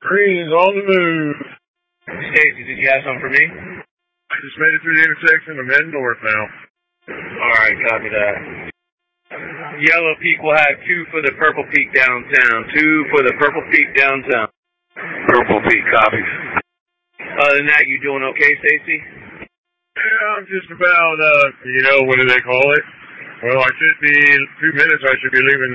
Green's on the move. Stacy, did you have something for me? I just made it through the intersection. I'm heading north now. Alright, copy that. Yellow Peak will have 2 for the Purple Peak downtown. 2 for the Purple Peak downtown. Purple Peak copies. Other than that, you doing okay, Stacy? Yeah, I'm just about, what do they call it? Well, I should be, 2 minutes I should be leaving,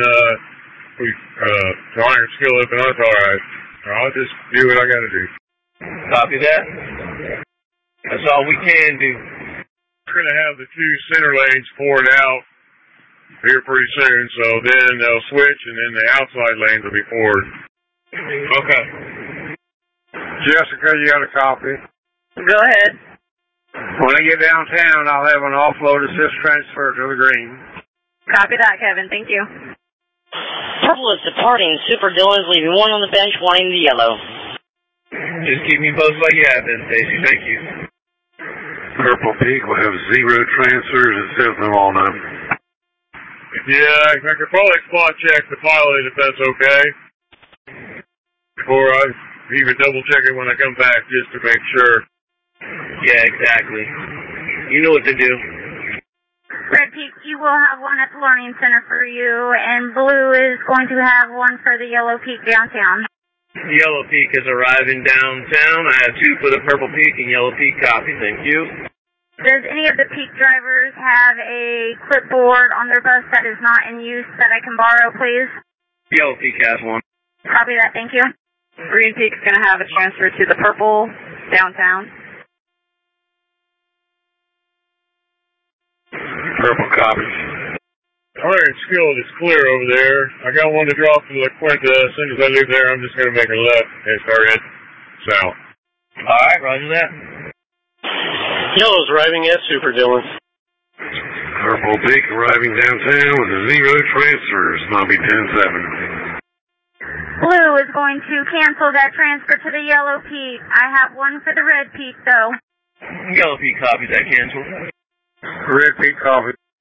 Iron Skill up, and that's alright. I'll just do what I gotta do. Copy that. That's all we can do. We're gonna have the 2 center lanes poured out here pretty soon, so then they'll switch, and then the outside lanes will be poured. Okay. Jessica, you got a copy? Go ahead. When I get downtown, I'll have an offload assist transfer to the green. Copy that, Kevin. Thank you. Purple is departing. Super Dylan's leaving 1 on the bench, 1 in the yellow. Just keep me posted like you have been, Stacy. Thank you. Purple Peak will have 0 transfers and says them all now. Yeah, I could probably spot check the pilot if that's okay. Before I even double check it when I come back, just to make sure. Yeah, exactly. You know what to do. Red Peak, you will have 1 at the Learning Center for you, and Blue is going to have 1 for the Yellow Peak downtown. Yellow Peak is arriving downtown. I have 2 for the Purple Peak and Yellow Peak copy. Thank you. Does any of the Peak drivers have a clipboard on their bus that is not in use that I can borrow, please? Yellow Peak has 1. Copy that, thank you. Green Peak's going to have a transfer to the Purple downtown. Purple copies. Iron Skill is clear over there. I got 1 to drop to La Quinta. As soon as I leave there, I'm just going to make a left and start heading south. Alright, roger that. Yellow's arriving at Super Dylan. Purple Peak arriving downtown with 0 transfers. And I'll be 10-7. Blue is going to cancel that transfer to the Yellow Peak. I have 1 for the Red Peak, though. Yellow Peak copies that cancel. Red Peak copy.